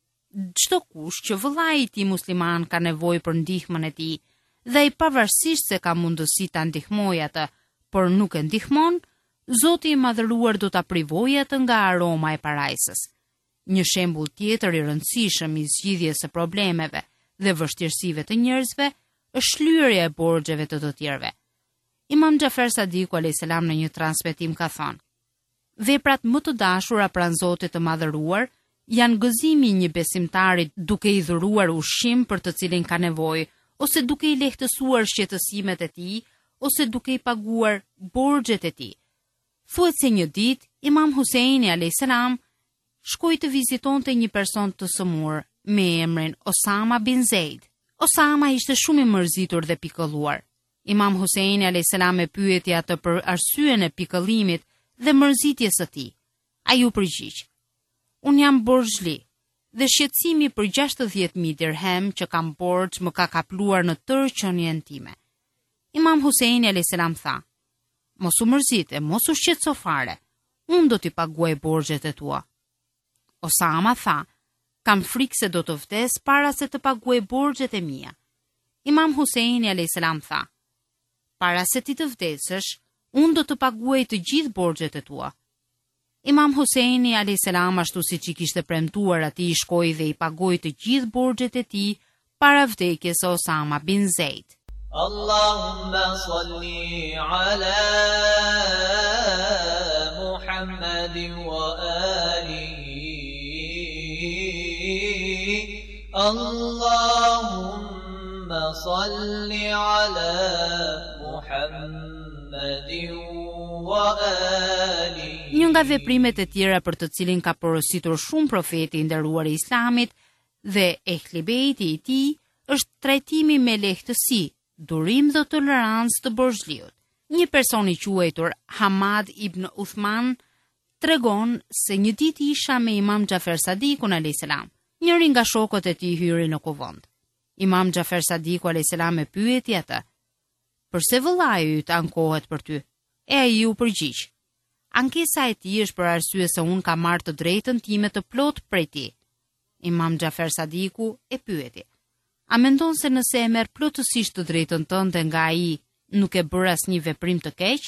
çdo kush që vëllai i tij musliman ka nevojë për ndihmën e tij dhe ai pavarësisht se ka mundësi ta ndihmojë atë, por nuk e ndihmon, Zoti i madhëruar do ta privojë atë nga aroma e parajsës. Një shembull tjetër i rëndësishëm i zgjidhjes së problemeve dhe vështirësive të njerëzve është shlyerja e borxheve të të tjerëve. Imam Xhafer Sadiku alayhis salam në një transmetim ka thënë: veprat më të dashura pranë Zotit të madhëruar janë gëzimi i një besimtari duke i dhuruar ushqim për të cilin ka nevojë, ose duke i lehtësuar shqetësimet e tij, ose duke i paguar borxhet e tij. Thuhet se një ditë Imam Huseini alayhis salam shkoi të vizitonte një person të sëmur me emrin Osama bin Zeid. Osama ishte shumë i mërzitur dhe pikëlluar. Imam Huseini alayhis salam e pyeti atë për arsyen e pikëllimit dhe mërzitjes së tij. Ai u përgjigj: unë jam borxhli dhe shqetësimi për 60.000 dirhem që kam borxh më ka kapluar në tërë qenien time. Imam Huseini alayhis salam tha: mos u mërzite, mos u shqetëso fare, unë do t'i paguaj borxhet e tua. Osama tha: kam frikë se do të vdes para se të paguaj borxhet e mia. Imam Huseini alayhis salam tha: para se ti të vdesësh, unë do të paguaj të gjithë borxhet e tua. Imam Huseini alayhis salam ashtu siç i kishte premtuar atij, shkoi dhe i pagoi të gjithë borxhet e tij para vdekjes së Osama bin Zeid. Allahumma salli ala Muhammadin wa alihi. Allahumma salli ala Muhammadin wa alihi. Një nga veprimet e tjera për të cilin ka porositur shumë profeti i nderuar i Islamit dhe ehli bejti i tij është trajtimi me lehtësi, durim dhe tolerancë të borxhliut. Një person i quajtur Hamad ibn Uthman tregon se një ditë isha me Imam Xhafer Sadikun alayhis salam. Njëri nga shokët e tij hyri në kuvend. Imam Xhafer Sadiku alayhis salam e pyeti atë: "Përse vëllai yt ankohet për ty?" E ai u përgjigj: "Ankesa e tij është për arsye se unë kam marrë të drejtën time të plot prej tij." Imam Xhafer Sadiku e pyeti: "A mendon se nëse e merr plotësisht të drejtën tënde nga ai, nuk e bër asnjë veprim të keq?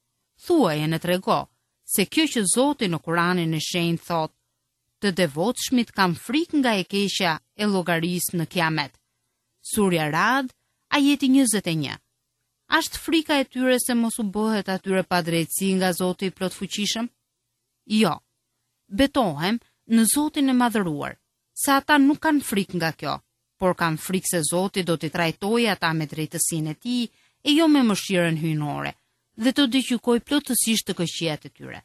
Thuaje në trego se kjo që Zoti në Kuranin e shenjtë thotë: të devotshmit kam frikë nga e keqja e llogarisë në Kiamet. Surja Rad, ajeti 21. Ashtë frika e tyre se mos u bëhet atyre pa drejtësi nga Zoti i plotfuqishëm? Jo. Betohem në Zotin e madhëruar, se ata nuk kanë frikë nga kjo, por kanë frikë se Zoti do t'i trajtojë ata me drejtësinë e tij e jo me mëshirën hyjnore, dhe të diqykoj plotësisht të këqijat e tyre.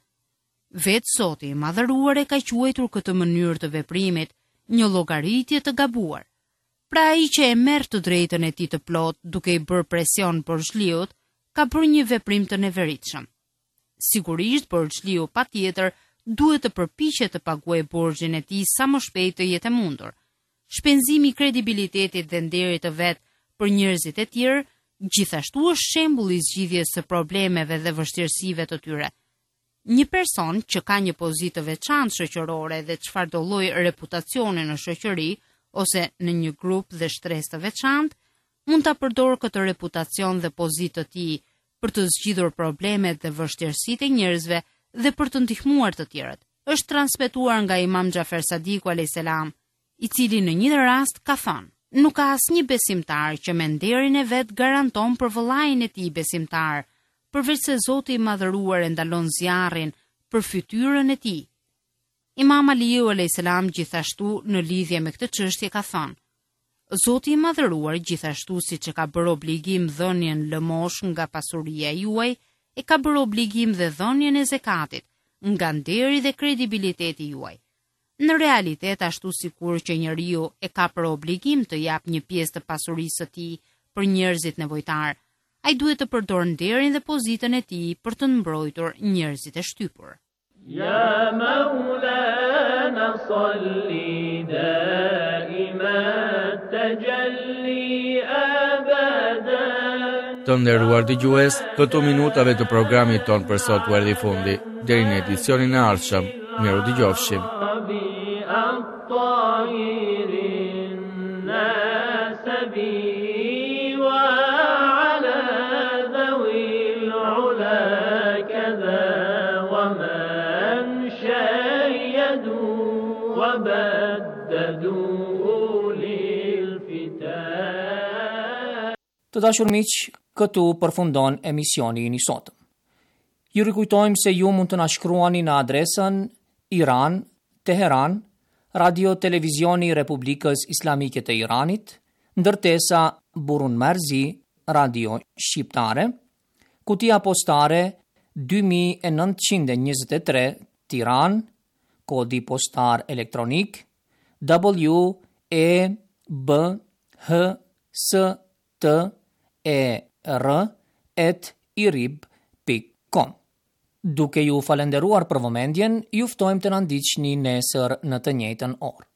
Vetë Zoti i madhëruar e ka quajtur këtë mënyrë të veprimit një llogaritje të gabuar. Pra ai që e merr të drejtën e tij të plot duke i bërë presion borxhliut, ka bërë një veprim të neveritshëm. Sigurisht borxhliu patjetër duhet të përpiqet të paguajë borxhin e tij sa më shpejt të jetë mundur. Shpenzimi i kredibilitetit dhe nderit të vet për njerëzit e tjerë gjithashtu është shembull i zgjidhjes së problemeve dhe vështirësive të tyre. Një person që ka një pozitë të veçantë shoqërore dhe çfarëdo lloj reputacioni në shoqëri ose në një grup dhe shtresë të veçantë, mund ta përdorë këtë reputacion dhe pozitë të tij për të zgjidhur problemet dhe vështirësitë e njerëzve dhe për të ndihmuar të tjerët. Është transmetuar nga Imam Xhafer Sadiku alayhis salam, i cili në një rast ka thënë: "Nuk ka asnjë besimtar që me nderin e vet garanton për vëllain e tij besimtar, përveç se Zoti i Madhëruar e ndalon zjarrin për fytyrën e tij." Imam Aliu alayhis salam gjithashtu në lidhje me këtë çështje ka thënë: "Zoti i Madhëruar gjithashtu siç e ka bërë obligim dhënien lëmosh nga pasuria juaj, e ka bërë obligim dhe dhënien e zekatit nga nderi dhe kredibiliteti juaj. Në realitet, ashtu sikur që njeriu e ka për obligim të jap një pjesë të pasurisë së tij për njerëzit nevojtar, ai duhet të përdorë nderin dhe pozitën e tij për të mbrojtur njerëzit e shtypur." يا مولانا صلي دائما تجلي أبدا. Të nderuar dëgjues, këto minutave të programit ton për sot u erdhi fundi. Deri në edicionin e ardhshëm, miru dëgjofshim. Të dashur miq, këtu përfundon emisioni i sotëm. Ju rikujtojmë se ju mund të na shkruani në adresën Iran, Teheran, Radio Televizioni i Republikës Islamike të Iranit, ndërtesa Burun Merzi, Radio Shqiptare, kutia postare 2923 Tiran, kodi postar elektronik WEBHSTER@irib.com. Duke ju falenderuar për vëmendjen, ju ftojmë të na ndiqni nesër në të njëjtën orë.